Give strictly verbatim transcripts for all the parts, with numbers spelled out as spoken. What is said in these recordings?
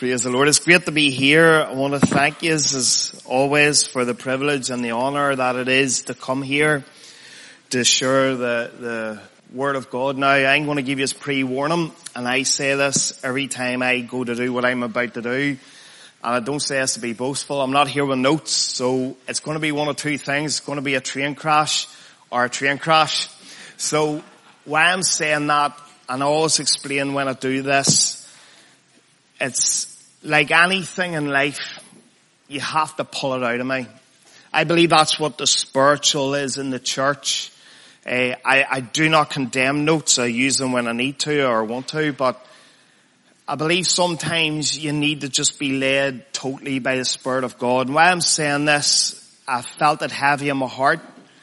Praise the Lord. It's great to be here. I want to thank you as always for the privilege and the honor that it is to come here to share the, the Word of God. Now, I'm going to give you a pre-warning, and I say this every time I go to do what I'm about to do. And I don't say this to be boastful. I'm not here with notes, so it's going to be one of two things. It's going to be a train crash or a train crash. So why I'm saying that, and I always explain when I do this, it's like anything in life, you have to pull it out of me. I believe that's what the spiritual is in the church. Uh, I, I do not condemn notes. I use them when I need to or want to, but I believe sometimes you need to just be led totally by the Spirit of God. And why I'm saying this, I felt it heavy in my heart.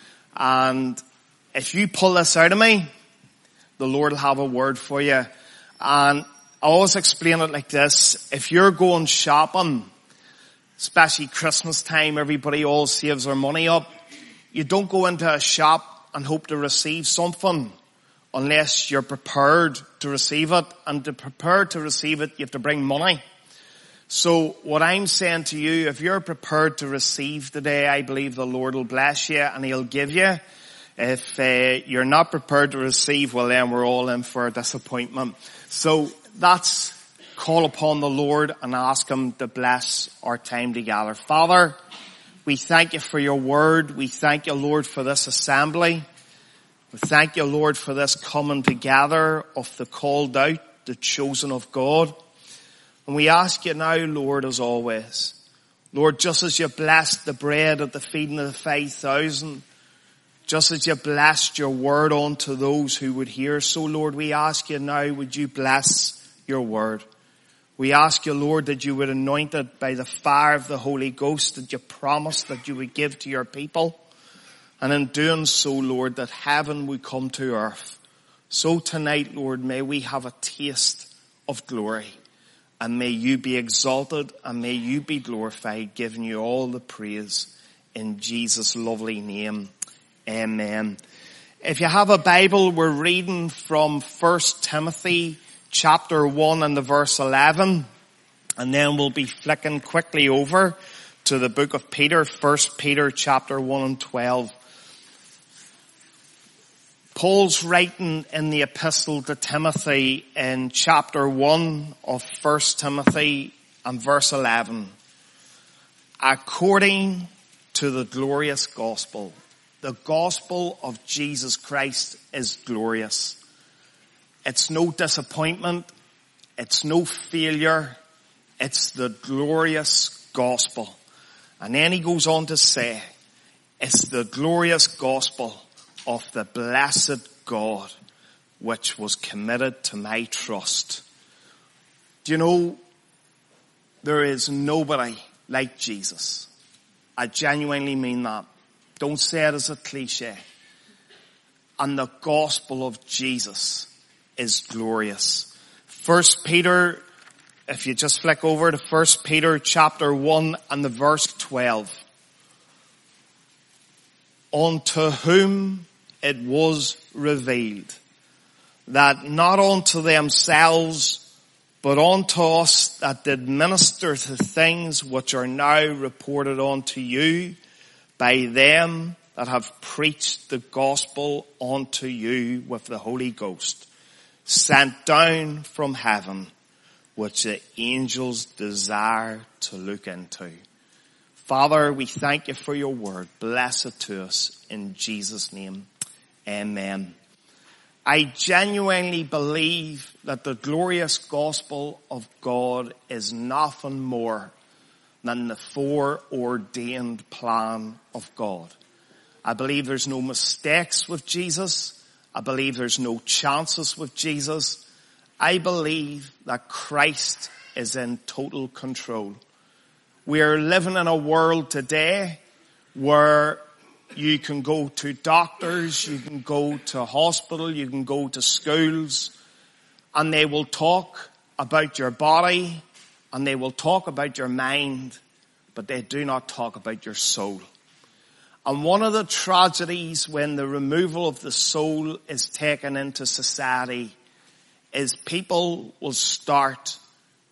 And if you pull this out of me, the Lord will have a word for you. And I always explain it like this. If you're going shopping, especially Christmas time, everybody all saves their money up. You don't go into a shop and hope to receive something unless you're prepared to receive it. And to prepare to receive it, you have to bring money. So what I'm saying to you, if you're prepared to receive today, I believe the Lord will bless you and He'll give you. If uh, you're not prepared to receive, well then we're all in for a disappointment. So that's call upon the Lord and ask Him to bless our time together. Father, we thank You for Your word. We thank You, Lord, for this assembly. We thank You, Lord, for this coming together of the called out, the chosen of God. And we ask You now, Lord, as always, Lord, just as You blessed the bread at the feeding of the five thousand, just as You blessed Your word unto those who would hear, so, Lord, we ask You now, would You bless Your word. We ask You, Lord, that You would anoint it by the fire of the Holy Ghost that You promised that You would give to Your people. And in doing so, Lord, that heaven would come to earth. So tonight, Lord, may we have a taste of glory. And may You be exalted and may You be glorified, giving You all the praise in Jesus' lovely name. Amen. If you have a Bible, we're reading from First Timothy chapter one and the verse eleven. And then we'll be flicking quickly over to the book of Peter, First Peter chapter one and twelve. Paul's writing in the epistle to Timothy in chapter one of First Timothy and verse eleven. According to the glorious gospel. The gospel of Jesus Christ is glorious. It's no disappointment. It's no failure. It's the glorious gospel. And then he goes on to say, it's the glorious gospel of the blessed God, which was committed to my trust. Do you know, there is nobody like Jesus. I genuinely mean that. Don't say it as a cliche. And the gospel of Jesus is glorious. First Peter, if you just flick over to First Peter chapter one and the verse twelve. Unto whom it was revealed that not unto themselves, but unto us that did minister to things which are now reported unto you by them that have preached the gospel unto you with the Holy Ghost, sent down from heaven, which the angels desire to look into. Father, we thank You for Your word. Bless it to us in Jesus' name. Amen. I genuinely believe that the glorious gospel of God is nothing more than the foreordained plan of God. I believe there's no mistakes with Jesus. I believe there's no chances with Jesus. I believe that Christ is in total control. We are living in a world today where you can go to doctors, you can go to hospital, you can go to schools, and they will talk about your body, and they will talk about your mind, but they do not talk about your soul. And one of the tragedies when the removal of the soul is taken into society is people will start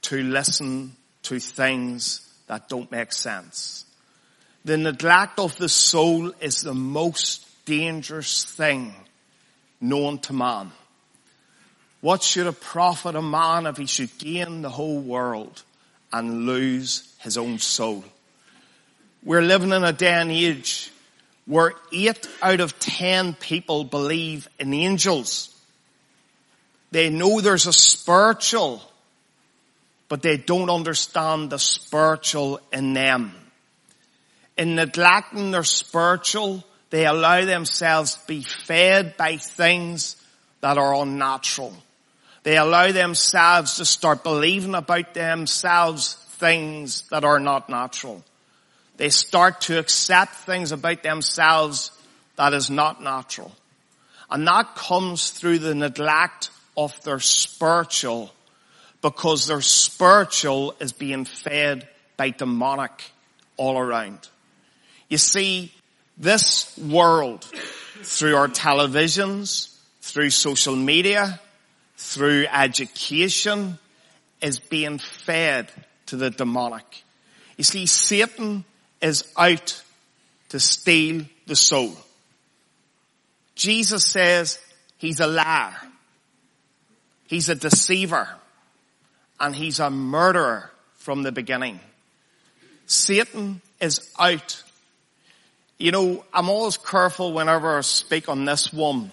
to listen to things that don't make sense. The neglect of the soul is the most dangerous thing known to man. What should it profit a man if he should gain the whole world and lose his own soul? We're living in a day and age where eight out of ten people believe in angels. They know there's a spiritual, but they don't understand the spiritual in them. In neglecting their spiritual, they allow themselves to be fed by things that are unnatural. They allow themselves to start believing about themselves things that are not natural. They start to accept things about themselves that is not natural. And that comes through the neglect of their spiritual, because their spiritual is being fed by demonic all around. You see, this world, through our televisions, through social media, through education, is being fed to the demonic. You see, Satan is out to steal the soul. Jesus says he's a liar. He's a deceiver. And he's a murderer from the beginning. Satan is out. You know, I'm always careful whenever I speak on this one.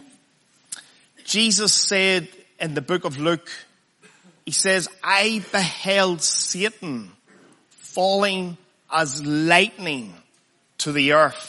Jesus said in the book of Luke, he says, I beheld Satan falling as lightning to the earth.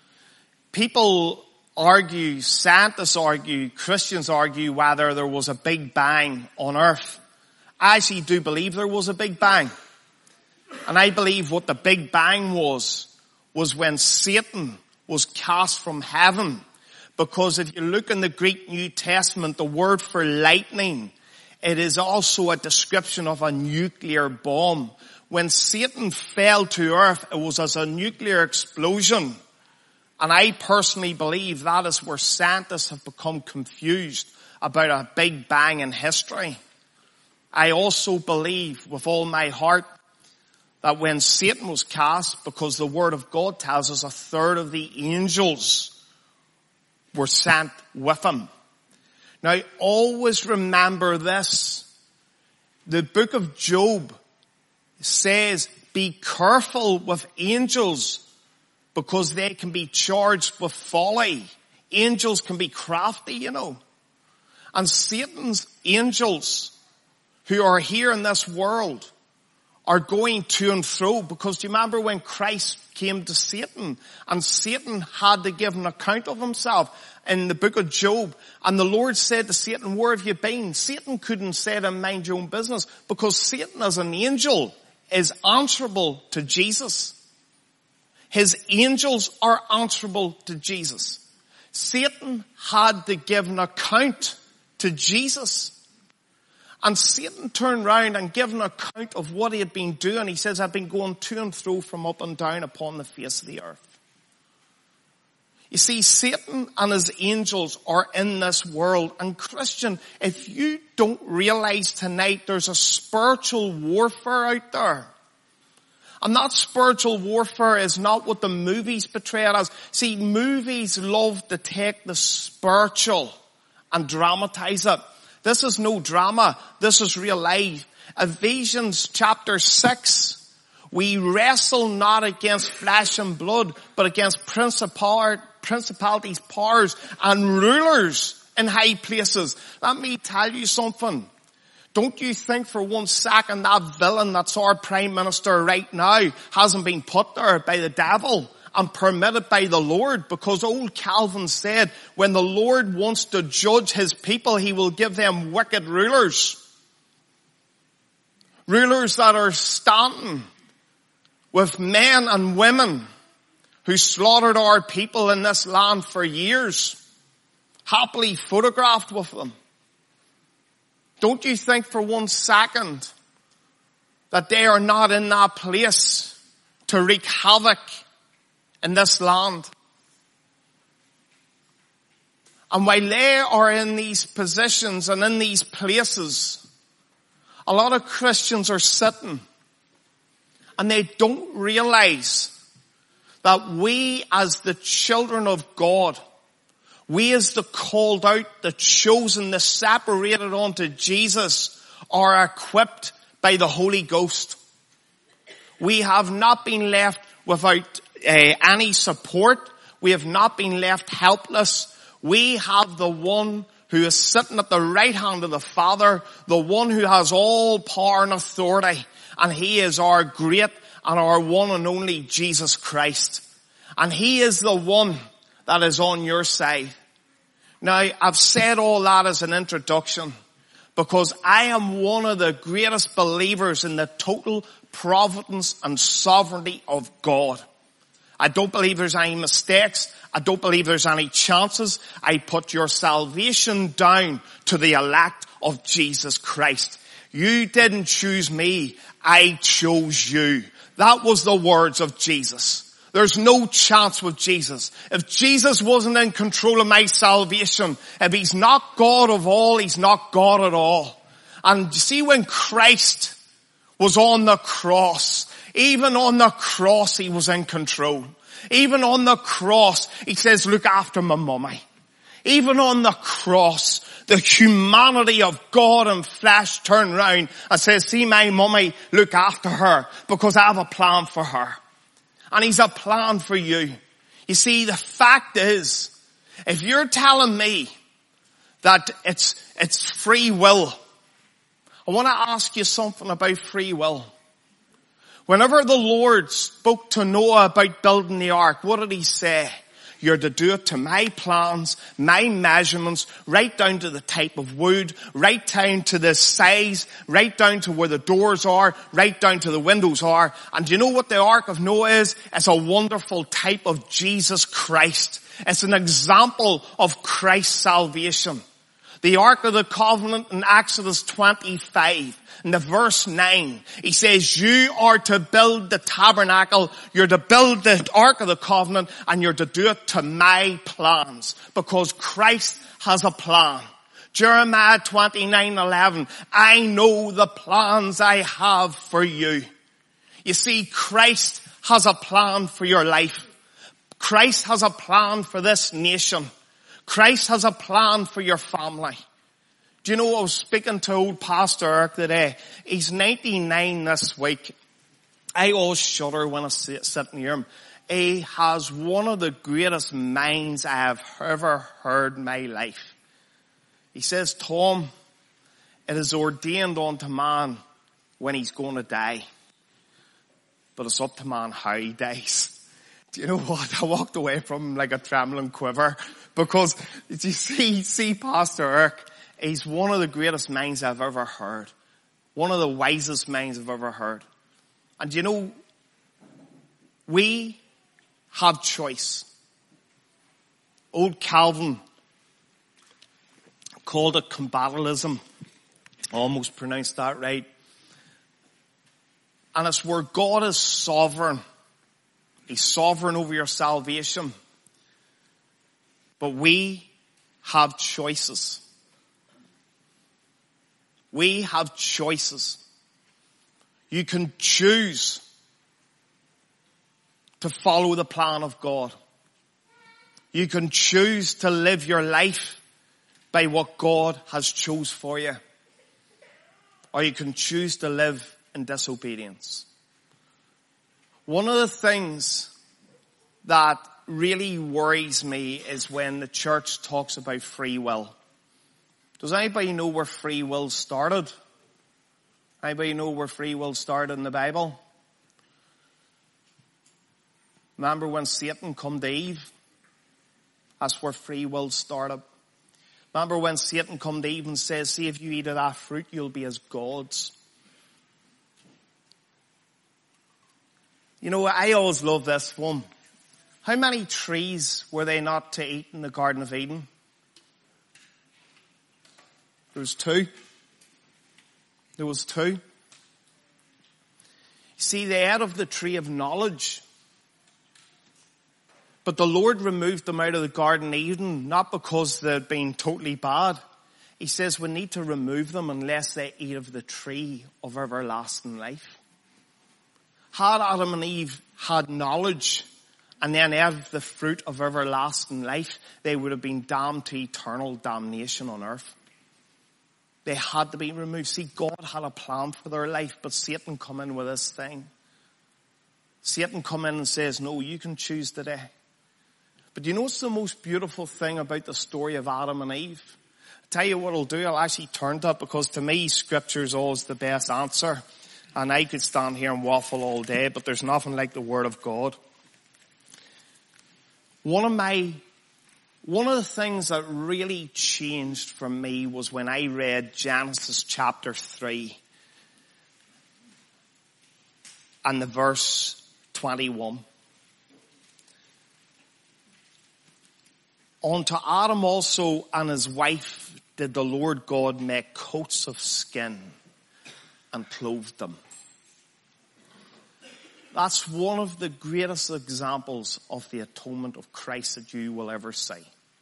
People argue, scientists argue, Christians argue whether there was a big bang on earth. I actually do believe there was a big bang. And I believe what the big bang was, was when Satan was cast from heaven. Because if you look in the Greek New Testament, the word for lightning, it is also a description of a nuclear bomb. When Satan fell to earth, it was as a nuclear explosion. And I personally believe that is where scientists have become confused about a big bang in history. I also believe with all my heart that when Satan was cast, because the Word of God tells us a third of the angels were sent with him. Now, always remember this. The book of Job says, be careful with angels because they can be charged with folly. Angels can be crafty, you know. And Satan's angels who are here in this world are going to and fro, because do you remember when Christ came to Satan and Satan had to give an account of himself in the book of Job, and the Lord said to Satan, where have you been? Satan couldn't say to him, mind your own business, because Satan as an angel is answerable to Jesus. His angels are answerable to Jesus. Satan had to give an account to Jesus. And Satan turned round and gave an account of what he had been doing. He says, I've been going to and fro from up and down upon the face of the earth. You see, Satan and his angels are in this world. And Christian, if you don't realize tonight there's a spiritual warfare out there. And that spiritual warfare is not what the movies portray it as. See, movies love to take the spiritual and dramatize it. This is no drama. This is real life. Ephesians chapter six. We wrestle not against flesh and blood, but against principal, principalities, powers, and rulers in high places. Let me tell you something. Don't you think for one second that villain that's our prime minister right now hasn't been put there by the devil and permitted by the Lord, because old Calvin said when the Lord wants to judge his people, he will give them wicked rulers. Rulers that are standing with men and women who slaughtered our people in this land for years, happily photographed with them. Don't you think for one second that they are not in that place to wreak havoc in this land? And while they are in these positions and in these places, A lot of Christians are sitting and they don't realize that we as the children of God, we as the called out, the chosen, the separated unto Jesus, are equipped by the Holy Ghost. We have not been left without uh, any support. We have not been left helpless. We have the one who is sitting at the right hand of the Father, the one who has all power and authority, and he is our great and our one and only Jesus Christ. And he is the one that is on your side. Now, I've said all that as an introduction because I am one of the greatest believers in the total providence and sovereignty of God. I don't believe there's any mistakes. I don't believe there's any chances. I put your salvation down to the elect of Jesus Christ. You didn't choose me. I chose you. That was the words of Jesus. There's no chance with Jesus. If Jesus wasn't in control of my salvation, if he's not God of all, he's not God at all. And you see, when Christ was on the cross, even on the cross he was in control. Even on the cross he says, look after my mummy. Even on the cross, the humanity of God and flesh turned round and says, see my mummy, look after her because I have a plan for her. And he's a plan for you. You see, the fact is, if you're telling me that it's, it's free will, I want to ask you something about free will. Whenever the Lord spoke to Noah about building the ark, what did he say? You're to do it to my plans, my measurements, right down to the type of wood, right down to the size, right down to where the doors are, right down to the windows are. And do you know what the Ark of Noah is? It's a wonderful type of Jesus Christ. It's an example of Christ's salvation. The Ark of the Covenant in Exodus twenty-five. In the verse nine, he says, you are to build the tabernacle, you're to build the Ark of the Covenant, and you're to do it to my plans, because Christ has a plan. Jeremiah twenty-nine eleven, I know the plans I have for you. You see, Christ has a plan for your life. Christ has a plan for this nation. Christ has a plan for your family. Do you know, I was speaking to old Pastor Eric today. He's ninety-nine this week. I always shudder when I sit, sit near him. He has one of the greatest minds I have ever heard in my life. He says, Tom, it is ordained unto man when he's going to die. But it's up to man how he dies. Do you know what? I walked away from him like a trembling quiver. Because, you see, see Pastor Eric, he's one of the greatest minds I've ever heard. One of the wisest minds I've ever heard. And you know, we have choice. Old Calvin called it compatibilism. Almost pronounced that right. And it's where God is sovereign. He's sovereign over your salvation. But we have choices. We have choices. You can choose to follow the plan of God. You can choose to live your life by what God has chose for you. Or you can choose to live in disobedience. One of the things that really worries me is when the church talks about free will. Does anybody know where free will started? Anybody know where free will started in the Bible? Remember when Satan come to Eve? That's where free will started. Remember when Satan come to Eve and says, see, if you eat of that fruit, you'll be as gods. You know, I always love this one. How many trees were they not to eat in the Garden of Eden? There was two. There was two. See, they ate of the tree of knowledge. But the Lord removed them out of the Garden of Eden, not because they'd been totally bad. He says we need to remove them unless they eat of the tree of everlasting life. Had Adam and Eve had knowledge and then ate of the fruit of everlasting life, they would have been damned to eternal damnation on earth. They had to be removed. See, God had a plan for their life, but Satan come in with this thing. Satan come in and says, no, you can choose today. But you know what's the most beautiful thing about the story of Adam and Eve? I'll tell you what I'll do. I'll actually turn to it, because to me, Scripture is always the best answer. And I could stand here and waffle all day, but there's nothing like the Word of God. One of my, one of the things that really changed for me was when I read Genesis chapter three and the verse twenty-one. Unto Adam also and his wife did the Lord God make coats of skin and clothed them. That's one of the greatest examples of the atonement of Christ that you will ever see.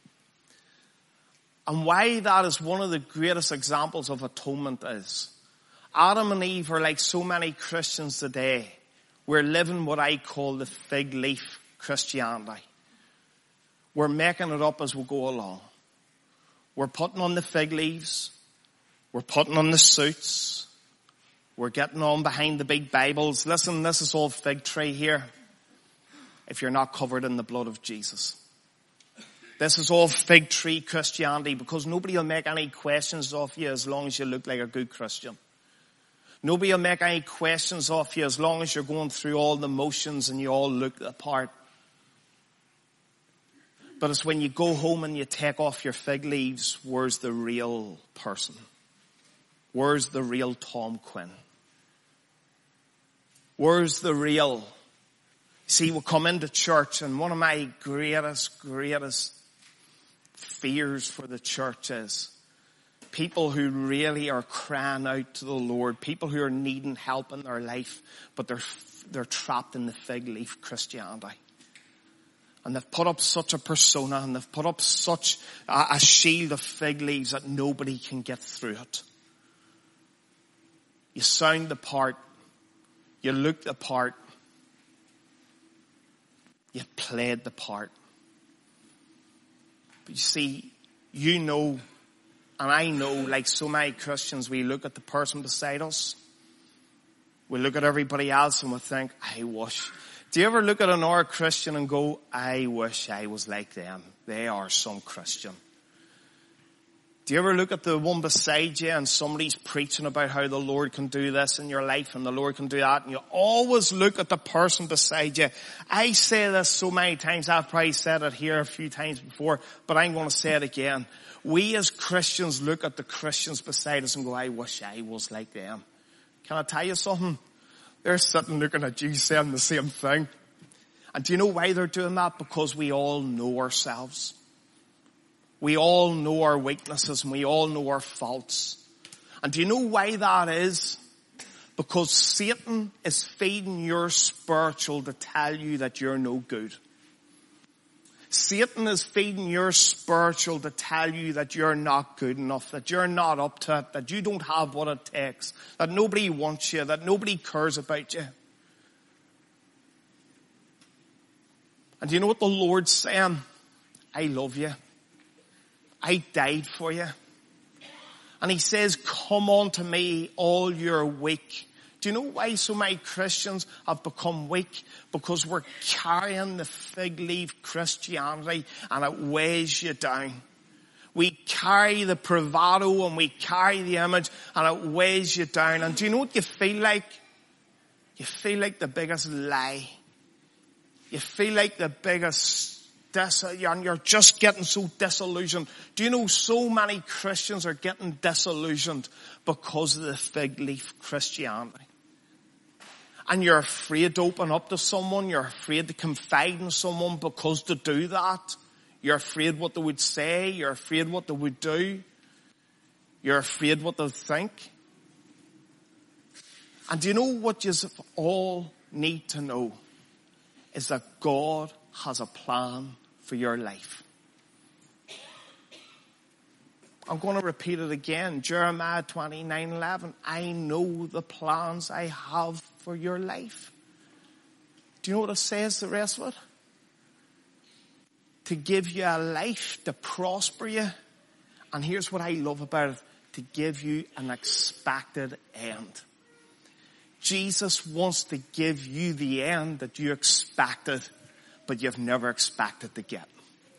And why that is one of the greatest examples of atonement is, Adam and Eve are like so many Christians today. We're living what I call the fig leaf Christianity. We're making it up as we go along. We're putting on the fig leaves. We're putting on the suits. We're getting on behind the big Bibles. Listen, this is all fig tree here if you're not covered in the blood of Jesus. This is all fig tree Christianity, because nobody will make any questions of you as long as you look like a good Christian. Nobody will make any questions of you as long as you're going through all the motions and you all look the part. But it's when you go home and you take off your fig leaves, where's the real person? Where's the real Tom Quinn? Where's the real? See, we come into church, and one of my greatest, greatest fears for the church is people who really are crying out to the Lord, people who are needing help in their life, but they're, they're trapped in the fig leaf Christianity. And they've put up such a persona, and they've put up such a, a shield of fig leaves that nobody can get through it. You sound the part. You look the part. You played the part. But you see, you know, and I know, like so many Christians, we look at the person beside us. We look at everybody else and we think, I wish. Do you ever look at another Christian and go, I wish I was like them. They are some Christian. Do you ever look at the one beside you and somebody's preaching about how the Lord can do this in your life and the Lord can do that, and you always look at the person beside you? I say this so many times. I've probably said it here a few times before, but I'm going to say it again. We as Christians look at the Christians beside us and go, I wish I was like them. Can I tell you something? They're sitting looking at you saying the same thing. And do you know why they're doing that? Because we all know ourselves. We all know our weaknesses and we all know our faults. And do you know why that is? Because Satan is feeding your spiritual to tell you that you're no good. Satan is feeding your spiritual to tell you that you're not good enough, that you're not up to it, that you don't have what it takes, that nobody wants you, that nobody cares about you. And do you know what the Lord's saying? I love you. I died for you. And he says, come unto me, all you're weak. Do you know why so many Christians have become weak? Because we're carrying the fig leaf Christianity and it weighs you down. We carry the bravado and we carry the image and it weighs you down. And do you know what you feel like? You feel like the biggest lie. You feel like the biggest dis- and you're just getting so disillusioned. Do you know so many Christians are getting disillusioned because of the fig leaf Christianity? And you're afraid to open up to someone. You're afraid to confide in someone, because to do that, you're afraid what they would say. You're afraid what they would do. You're afraid what they'll think. And do you know what you all need to know? Is that God has a plan for your life. I'm going to repeat it again. Jeremiah twenty-nine eleven. I know the plans I have for your life. Do you know what it says, the rest of it? To give you a life, to prosper you. And here's what I love about it. To give you an expected end. Jesus wants to give you the end that you expected, but you've never expected to get.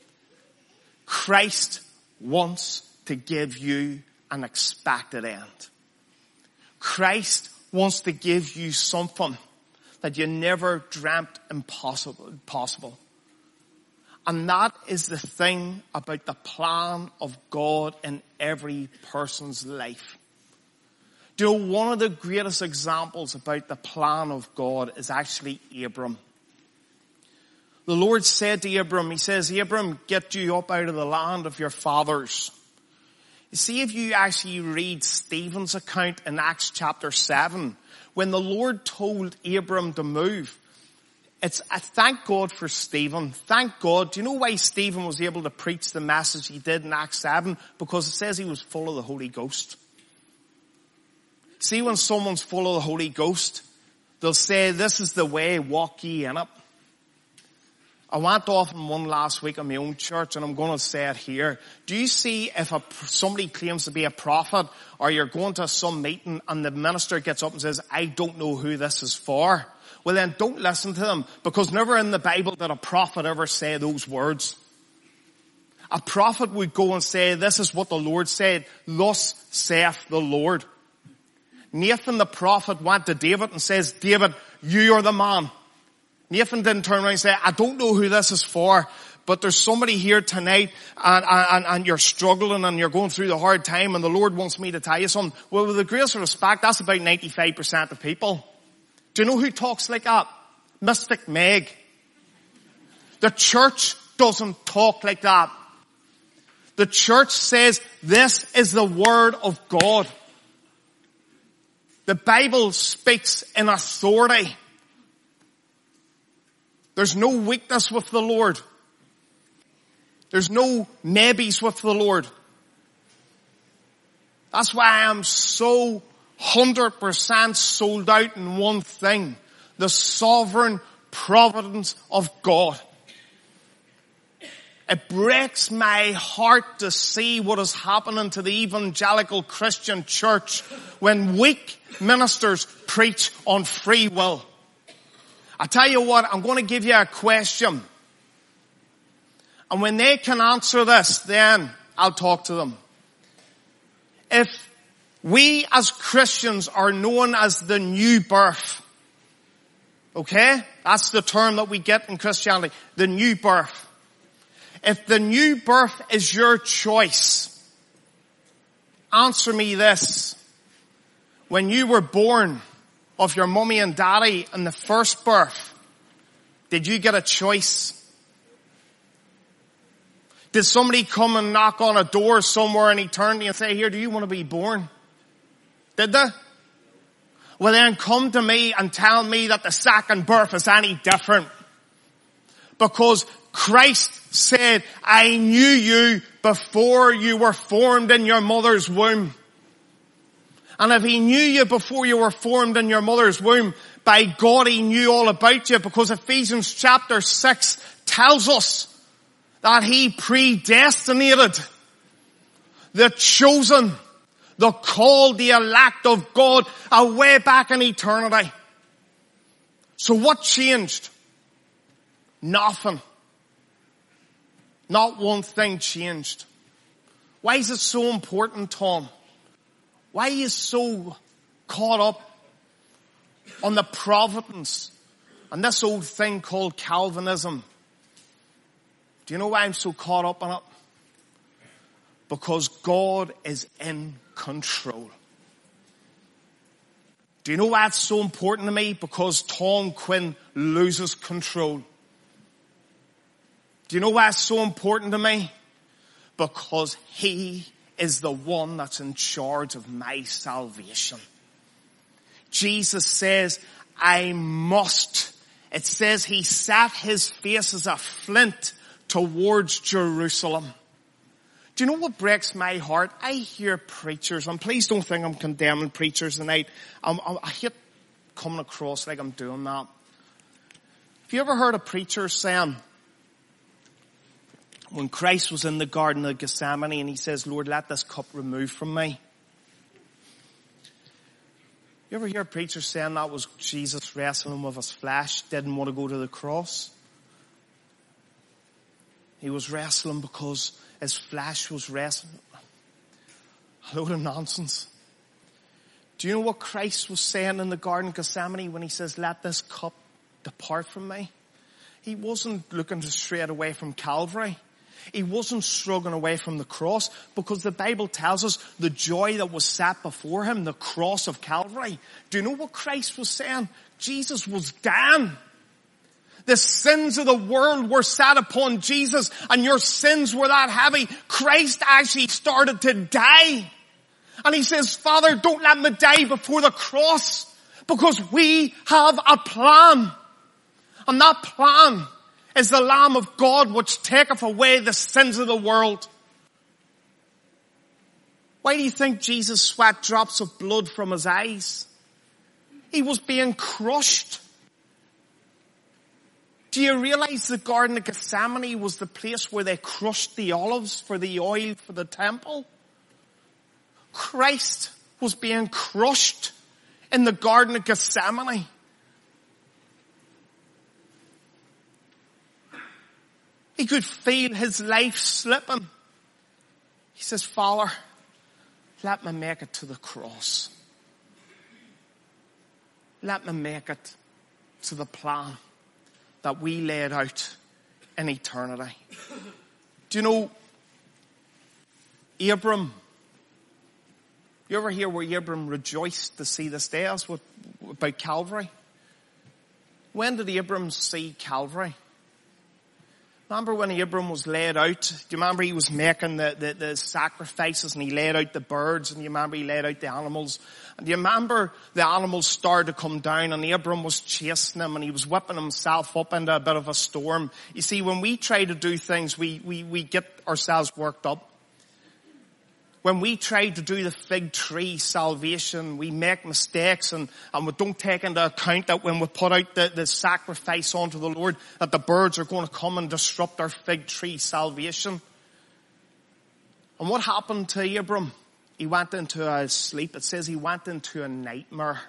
Christ wants to give you an expected end. Christ wants to give you something that you never dreamt impossible, possible. And that is the thing about the plan of God in every person's life. Do you know, one of the greatest examples about the plan of God is actually Abram. The Lord said to Abram, he says, Abram, get you up out of the land of your fathers. You see, if you actually read Stephen's account in Acts chapter seven, when the Lord told Abram to move, it's, I thank God for Stephen. Thank God. Do you know why Stephen was able to preach the message he did in Acts seven? Because it says he was full of the Holy Ghost. See, when someone's full of the Holy Ghost, they'll say, this is the way, walk ye in it. I went off in one last week in my own church, and I'm going to say it here. Do you see if a, somebody claims to be a prophet, or you're going to some meeting and the minister gets up and says, I don't know who this is for? Well then, don't listen to them, because never in the Bible did a prophet ever say those words. A prophet would go and say, this is what the Lord said, thus saith the Lord. Nathan the prophet went to David and says, David, you are the man. Nathan didn't turn around and say, I don't know who this is for, but there's somebody here tonight and, and, and you're struggling and you're going through the hard time and the Lord wants me to tell you something. Well, with the greatest respect, that's about ninety-five percent of people. Do you know who talks like that? Mystic Meg. The church doesn't talk like that. The church says, this is the word of God. The Bible speaks in authority. There's no weakness with the Lord. There's no maybes with the Lord. That's why I'm so one hundred percent sold out in one thing. The sovereign providence of God. It breaks my heart to see what is happening to the evangelical Christian church when weak ministers preach on free will. I tell you what, I'm going to give you a question. And when they can answer this, then I'll talk to them. If we as Christians are known as the new birth, okay? That's the term that we get in Christianity, the new birth. If the new birth is your choice, answer me this. When you were born of your mummy and daddy in the first birth, did you get a choice? Did somebody come and knock on a door somewhere in eternity and say, here, do you want to be born? Did they? Well then come to me and tell me that the second birth is any different. Because Christ said, I knew you before you were formed in your mother's womb. And if he knew you before you were formed in your mother's womb, by God he knew all about you, because Ephesians chapter six tells us that he predestinated the chosen, the called, the elect of God away back in eternity. So what changed? Nothing. Not one thing changed. Why is it so important, Tom? Why are you so caught up on the providence and this old thing called Calvinism? Do you know why I'm so caught up on it? Because God is in control. Do you know why it's so important to me? Because Tom Quinn loses control. Do you know why it's so important to me? Because he is the one that's in charge of my salvation. Jesus says, I must. It says he set his face as a flint towards Jerusalem. Do you know what breaks my heart? I hear preachers, and please don't think I'm condemning preachers tonight. I'm, I'm, I hate coming across like I'm doing that. Have you ever heard a preacher saying, when Christ was in the Garden of Gethsemane and he says, Lord, let this cup remove from me? You ever hear a preacher saying that was Jesus wrestling with his flesh, didn't want to go to the cross? He was wrestling because his flesh was wrestling. A load of nonsense. Do you know what Christ was saying in the Garden of Gethsemane when he says, let this cup depart from me? He wasn't looking to stray away from Calvary. He wasn't struggling away from the cross, because the Bible tells us the joy that was set before him, the cross of Calvary. Do you know what Christ was saying? Jesus was damned. The sins of the world were set upon Jesus, and your sins were that heavy. Christ actually started to die. And he says, Father, don't let me die before the cross, because we have a plan. And that plan is the Lamb of God which taketh away the sins of the world. Why do you think Jesus sweat drops of blood from his eyes? He was being crushed. Do you realize the Garden of Gethsemane was the place where they crushed the olives for the oil for the temple? Christ was being crushed in the Garden of Gethsemane. He could feel his life slipping. He says, Father, let me make it to the cross. Let me make it to the plan that we laid out in eternity. Do you know, Abram, you ever hear where Abram rejoiced to see this day? That's what, about Calvary. When did Abram see Calvary? Remember when Abram was laid out? Do you remember he was making the, the, the sacrifices, and he laid out the birds, and you remember he laid out the animals? And do you remember the animals started to come down, and Abram was chasing them, and he was whipping himself up into a bit of a storm? You see, when we try to do things, we, we, we get ourselves worked up. When we try to do the fig tree salvation, we make mistakes, and, and we don't take into account that when we put out the, the sacrifice onto the Lord, that the birds are going to come and disrupt our fig tree salvation. And what happened to Abram? He went into a sleep. It says he went into a nightmare.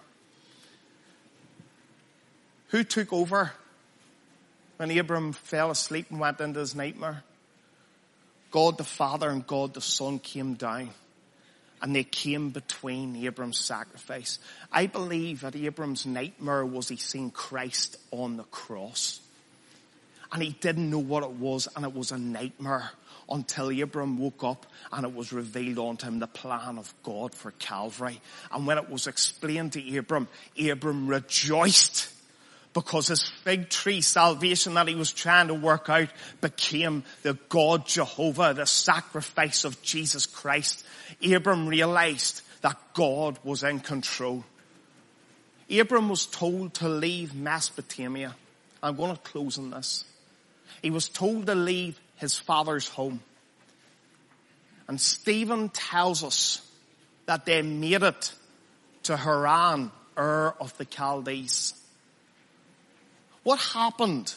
Who took over when Abram fell asleep and went into his nightmare? God the Father and God the Son came down, and they came between Abram's sacrifice. I believe that Abram's nightmare was he seen Christ on the cross, and he didn't know what it was, and it was a nightmare until Abram woke up and it was revealed unto him the plan of God for Calvary. And when it was explained to Abram, Abram rejoiced, because his fig tree salvation that he was trying to work out became the God Jehovah, the sacrifice of Jesus Christ. Abram realized that God was in control. Abram was told to leave Mesopotamia. I'm going to close on this. He was told to leave his father's home. And Stephen tells us that they made it to Haran, Ur of the Chaldees. What happened?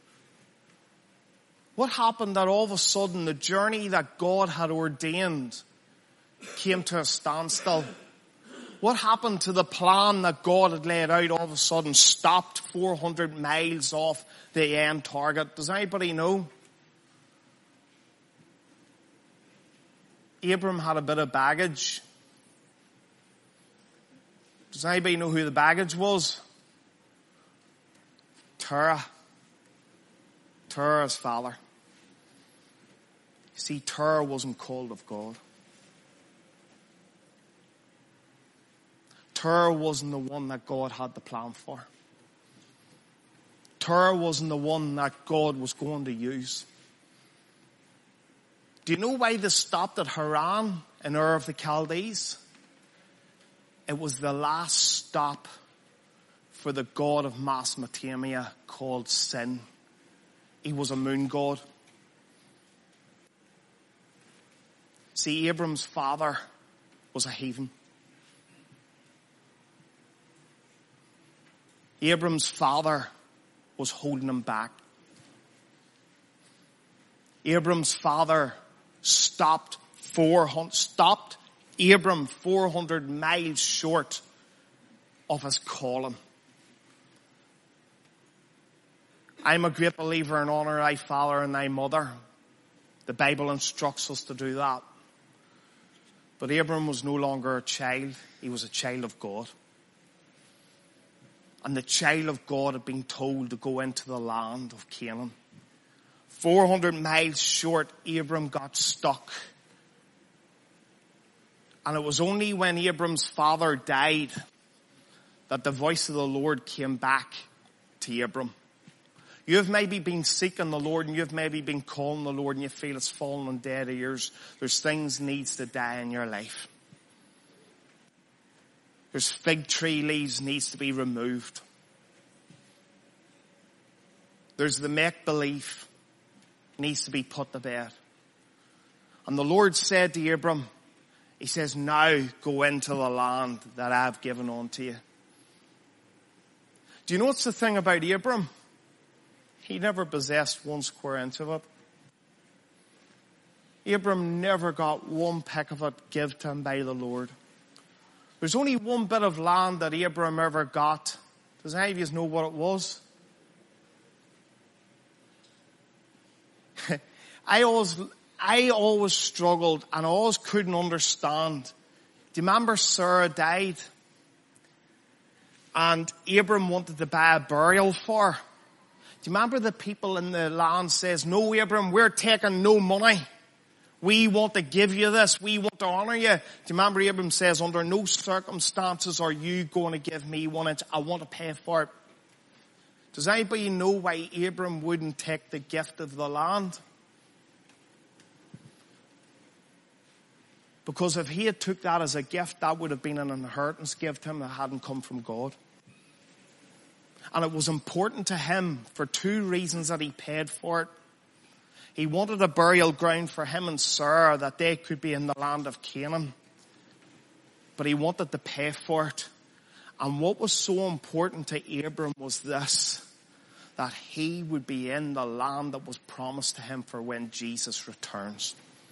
What happened that all of a sudden the journey that God had ordained came to a standstill? What happened to the plan that God had laid out all of a sudden stopped four hundred miles off the end target? Does anybody know? Abram had a bit of baggage. Does anybody know who the baggage was? Terah. Terah's father. You see, Terah wasn't called of God. Terah wasn't the one that God had the plan for. Terah wasn't the one that God was going to use. Do you know why they stopped at Haran in Ur of the Chaldees? It was the last stop for the god of Mesopotamia called Sin. He was a moon god. See, Abram's father was a heathen. Abram's father was holding him back. Abram's father stopped four hundred, stopped Abram four hundred miles short of his calling. I'm a great believer in honor thy father and thy mother. The Bible instructs us to do that. But Abram was no longer a child. He was a child of God. And the child of God had been told to go into the land of Canaan. four hundred miles short, Abram got stuck. And it was only when Abram's father died that the voice of the Lord came back to Abram. You have maybe been seeking the Lord, and you have maybe been calling the Lord, and you feel it's fallen on dead ears. There's things needs to die in your life. There's fig tree leaves needs to be removed. There's the make-believe needs to be put to bed. And the Lord said to Abram, he says, now go into the land that I've given unto you. Do you know what's the thing about Abram? He never possessed one square inch of it. Abram never got one peck of it given to him by the Lord. There's only one bit of land that Abram ever got. Does any of you know what it was? I always, I always struggled and I always couldn't understand. Do you remember Sarah died? And Abram wanted to buy a burial for her. Do you remember the people in the land says, no, Abram, we're taking no money. We want to give you this. We want to honor you. Do you remember Abram says, under no circumstances are you going to give me one inch. I want to pay for it. Does anybody know why Abram wouldn't take the gift of the land? Because if he had took that as a gift, that would have been an inheritance gift to him that hadn't come from God. And it was important to him for two reasons that he paid for it. He wanted a burial ground for him and Sarah that they could be in the land of Canaan. But he wanted to pay for it. And what was so important to Abram was this, that he would be in the land that was promised to him for when Jesus returns.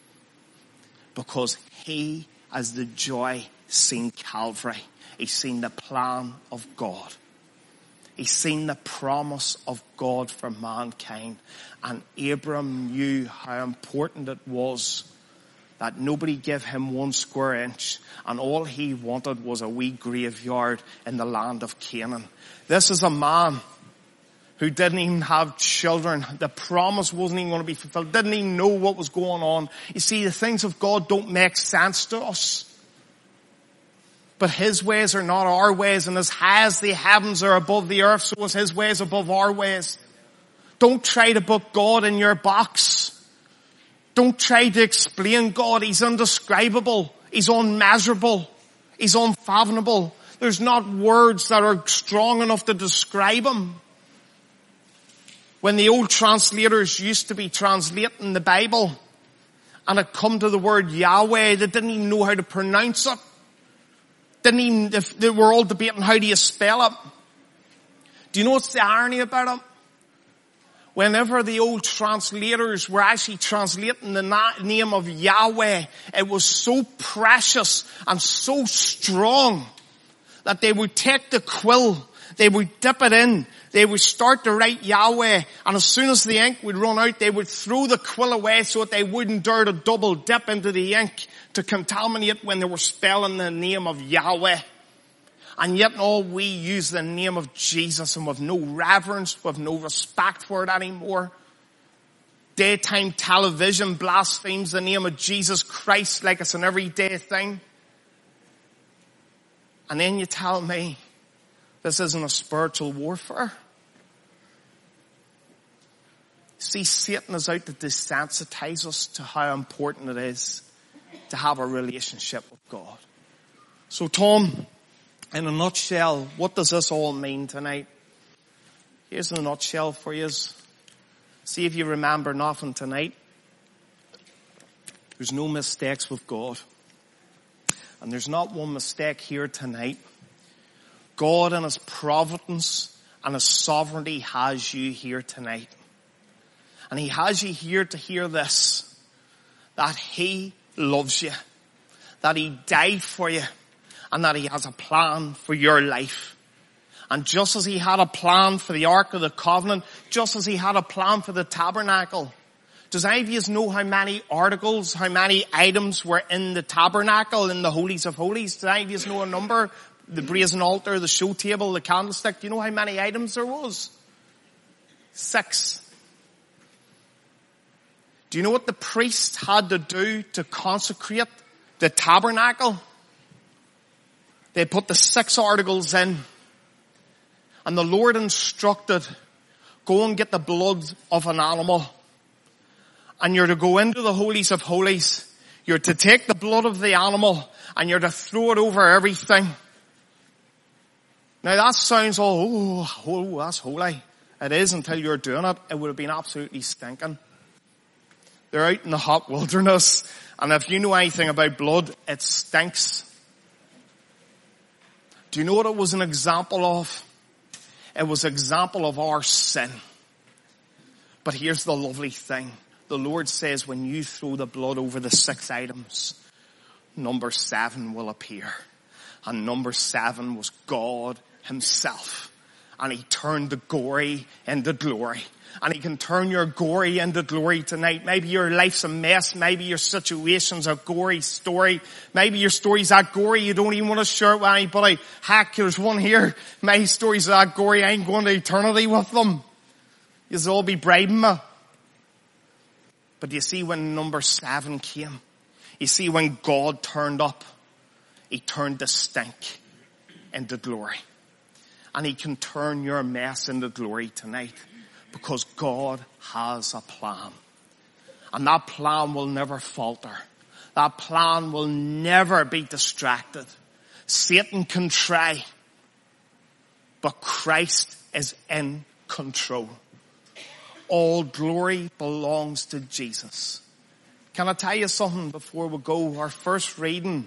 Because he, as the joy, seen Calvary. He's seen the plan of God. He's seen the promise of God for mankind. And Abram knew how important it was that nobody gave him one square inch. And all he wanted was a wee graveyard in the land of Canaan. This is a man who didn't even have children. The promise wasn't even going to be fulfilled. Didn't even know what was going on. You see, the things of God don't make sense to us. But his ways are not our ways, and as high as the heavens are above the earth, so is his ways above our ways. Don't try to put God in your box. Don't try to explain God. He's indescribable. He's unmeasurable. He's unfathomable. There's not words that are strong enough to describe him. When the old translators used to be translating the Bible, and it come to the word Yahweh, they didn't even know how to pronounce it. Didn't even, if they were all debating how do you spell it. Do you know what's the irony about it? Whenever the old translators were actually translating the na- name of Yahweh, it was so precious and so strong that they would take the quill, they would dip it in, they would start to write Yahweh, and as soon as the ink would run out, they would throw the quill away so that they wouldn't dare to double dip into the ink to contaminate when they were spelling the name of Yahweh. And yet all we use the name of Jesus, and we've no reverence, we've no respect for it anymore. Daytime television blasphemes the name of Jesus Christ like it's an everyday thing. And then you tell me this isn't a spiritual warfare. See, Satan is out to desensitize us to how important it is to have a relationship with God. So Tom, in a nutshell, what does this all mean tonight? Here's a nutshell for you. See if you remember nothing tonight. There's no mistakes with God. And there's not one mistake here tonight. God in His providence and His sovereignty has you here tonight. And He has you here to hear this, that He loves you, that He died for you, and that He has a plan for your life. And just as He had a plan for the Ark of the Covenant, just as He had a plan for the tabernacle, does any of you know how many articles, how many items were in the tabernacle, in the holies of holies? Do any of you know a number? The brazen altar, the show table, the candlestick. Do you know how many items there was? Six. Do you know what the priest had to do to consecrate the tabernacle? They put the six articles in. And the Lord instructed, go and get the blood of an animal. And you're to go into the holies of holies. You're to take the blood of the animal and you're to throw it over everything. Now that sounds all, oh, oh, that's holy. It is until you're doing it. It would have been absolutely stinking. They're out in the hot wilderness. And if you know anything about blood, it stinks. Do you know what it was an example of? It was an example of our sin. But here's the lovely thing. The Lord says when you throw the blood over the six items, number seven will appear. And number seven was God Himself. And He turned the gory into glory. And He can turn your gory into glory tonight. Maybe your life's a mess. Maybe your situation's a gory story. Maybe your story's that gory you don't even want to share it with anybody. Heck, there's one here. My story's that gory I ain't going to eternity with them. You'll all be bribing me. But you see when number seven came, you see when God turned up, He turned the stink into glory. And He can turn your mess into glory tonight because God has a plan. And that plan will never falter. That plan will never be distracted. Satan can try, but Christ is in control. All glory belongs to Jesus. Can I tell you something before we go? Our first reading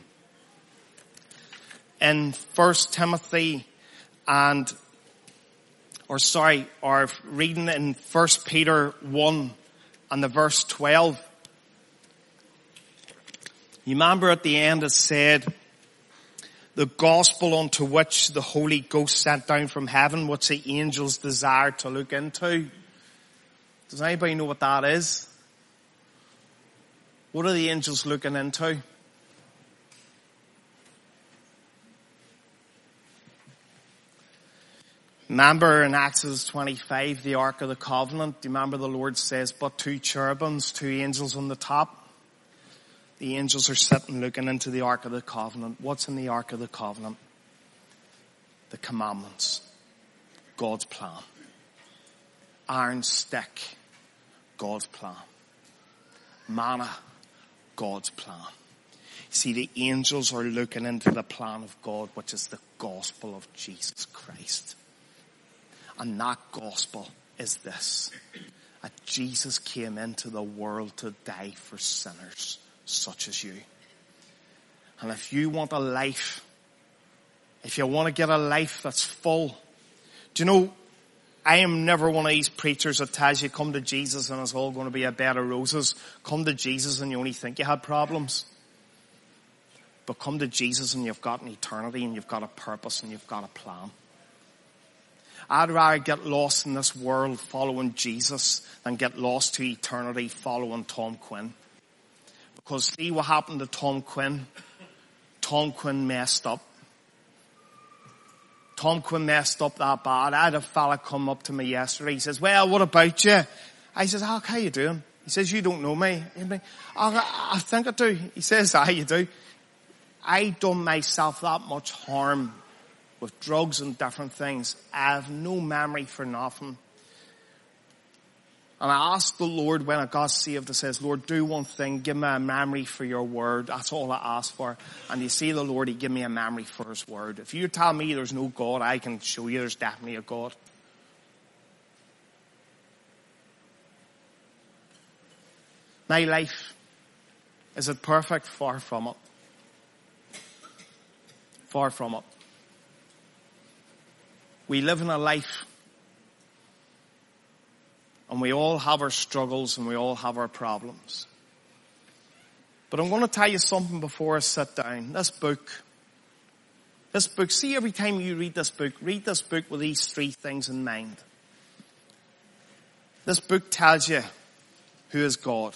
in First Timothy and, or sorry, our reading in First Peter one and the verse twelve. You remember at the end it said, the gospel unto which the Holy Ghost sent down from heaven, which the angels desire to look into. Does anybody know what that is? What are the angels looking into? Remember in Exodus twenty-five, the Ark of the Covenant, do you remember the Lord says, but two cherubims, two angels on the top? The angels are sitting looking into the Ark of the Covenant. What's in the Ark of the Covenant? The commandments. God's plan. Iron stick. God's plan. Manna. God's plan. See, the angels are looking into the plan of God, which is the gospel of Jesus Christ. And that gospel is this, that Jesus came into the world to die for sinners such as you. And if you want a life, if you want to get a life that's full, do you know, I am never one of these preachers that tells you come to Jesus and it's all going to be a bed of roses. Come to Jesus and you only think you had problems. But come to Jesus and you've got an eternity and you've got a purpose and you've got a plan. I'd rather get lost in this world following Jesus than get lost to eternity following Tom Quinn. Because see what happened to Tom Quinn? Tom Quinn messed up. Tom Quinn messed up that bad. I had a fella come up to me yesterday. He says, well, what about you? I says, oh, how you doing? He says, you don't know me. Oh, I think I do. He says, how you do? I done myself that much harm with drugs and different things. I have no memory for nothing. And I asked the Lord when I got saved, I says, Lord, do one thing, give me a memory for your word. That's all I asked for. And you see the Lord, He gave me a memory for His word. If you tell me there's no God, I can show you there's definitely a God. My life Is it perfect? Far from it. Far from it. We live in a life, and we all have our struggles and we all have our problems. But I'm going to tell you something before I sit down. This book, this book, see, every time you read this book, read this book with these three things in mind. This book tells you who is God.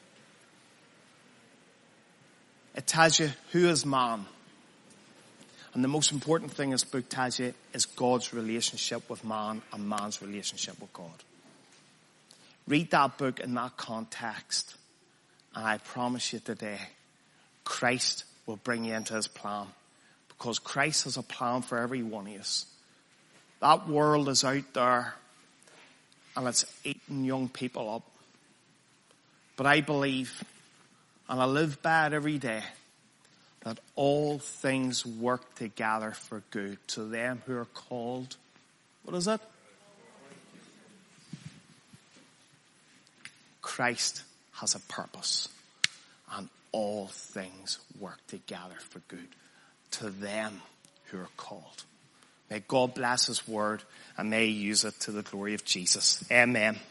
It tells you who is man. And the most important thing this book tells you is God's relationship with man and man's relationship with God. Read that book in that context, and I promise you today, Christ will bring you into his plan. Because Christ has a plan for every one of us. That world is out there, and it's eating young people up. But I believe, and I live by it every day, that all things work together for good to them who are called. What is it? Christ has a purpose, and all things work together for good to them who are called. May God bless his word, and may he use it to the glory of Jesus. Amen.